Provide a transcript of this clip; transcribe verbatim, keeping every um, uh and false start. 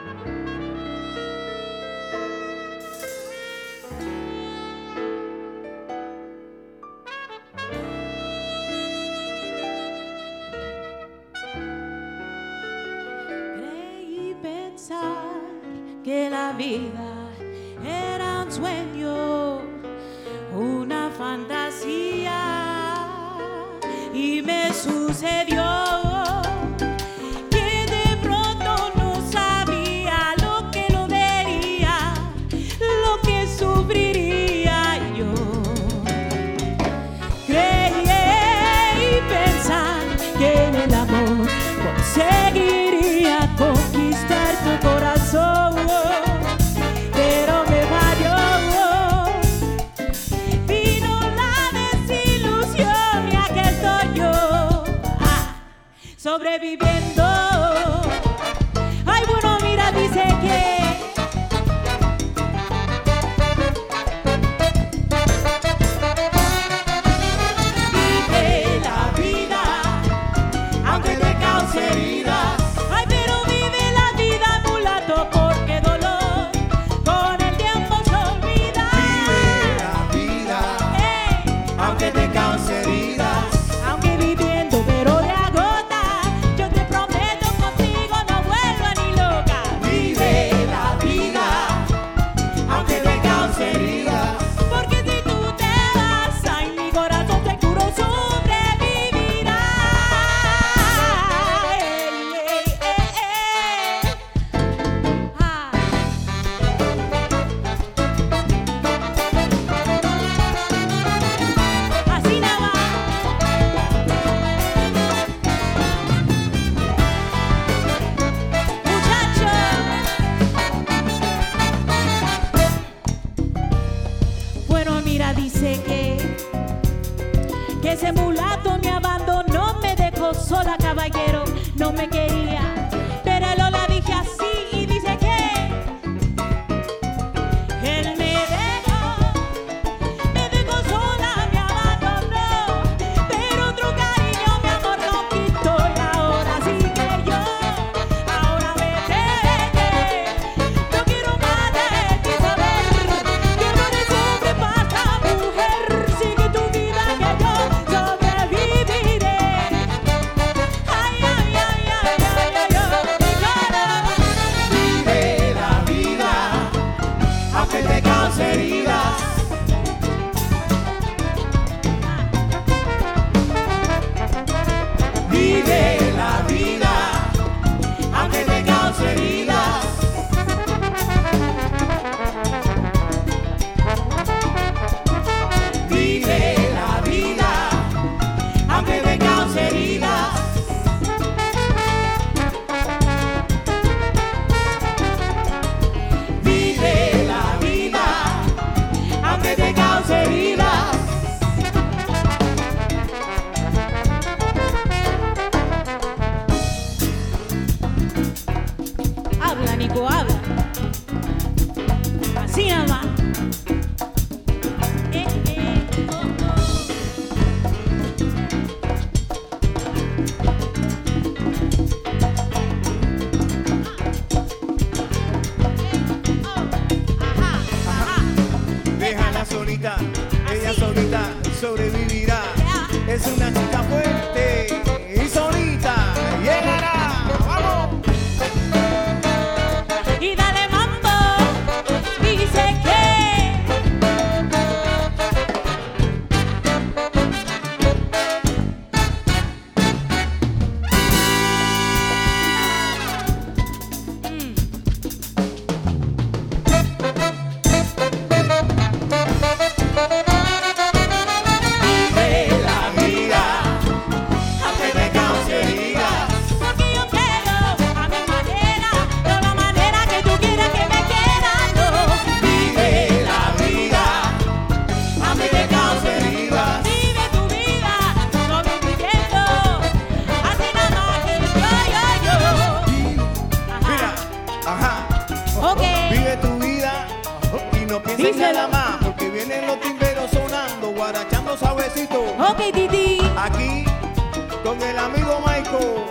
Creí pensar que la vida era un sueño, una fantasía, y me sucedió que de pronto no sabía lo que lo vería, lo que sufriría yo. Creí pensar que en el amor conseguiría conquistar tu corazón, pero me falló. Vino la desilusión y aquí estoy yo, ah, sobreviviendo. Ay, bueno, mira, dice que vive la vida, aunque te cause heridas. Ay, pero vive la vida, mulato, porque dolor con el tiempo se olvida. Vive la vida, Ey, aunque te cause heridas. aunque viviendo pero de agota, yo te prometo contigo no vuelvo ni loca. Vive la vida, aunque te cause heridas. Porque si tú te vas, ay, mi corazón seguro sobrevivirá. Ey, ey, ey, ey. Ah. Así nada más. Muchacho, bueno, mira, dice que que ese mulato me abandonó, me dejó sola, caballero, no me quería, pero lo la dije así y dice que él me dejó, me dejó sola, me abandonó, pero otro cariño, mi amor, no quitó, y ahora sí que yo, ahora vete, vete, no quiero más de ti saber, que no eres hombre para mujer, sigue tu vida que yo sobreviviré. Ay, ay, ay, ay, ay, ay, ay, mi cara. Vive la vida, aunque te cause heridas. Vive la vida, aunque te cause heridas. Vive la vida, aunque te cause heridas. Vive la vida, aunque te cause heridas. Habla, Nico, habla. Así nada más. Eh, eh, oh, oh. Ajá, ajá. Déjala solita, ella Así. solita sobrevivirá. Ya. Es una chica fuerte y solita llegará. ¡Vamos! Y dale mambo, dice que Vive la vida, aunque te cause heridas. porque yo quiero a mi manera, no la manera que tú quieras que me quieras, no. Vive la vida, aunque te cause heridas. Vive tu vida, sobreviviendo, así nada más que yo, yo, yo. Mira, ajá. Ok. Vive tu vida y no pienses en Díselo. nada más, porque vienen los timberos sonando, guarachando suavecito. Ok, Titi. Aquí con el amigo Michael.